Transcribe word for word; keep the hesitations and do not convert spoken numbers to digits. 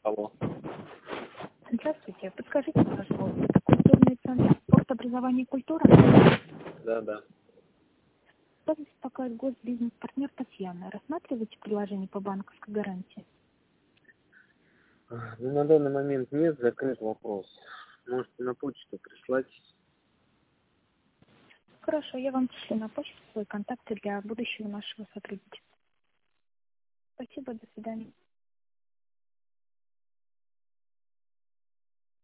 Алло. Здравствуйте. Подскажите, пожалуйста, это культурный центр спорт, образование и культура? Да, да. Вас беспокоит госбизнес-партнер Татьяна. Рассматриваете предложение по банковской гарантии? Ну, на данный момент нет, закрыт вопрос. Можете на почту прислать. Хорошо, я вам пришлю на почту свои контакты для будущего нашего сотрудничества. Спасибо, до свидания.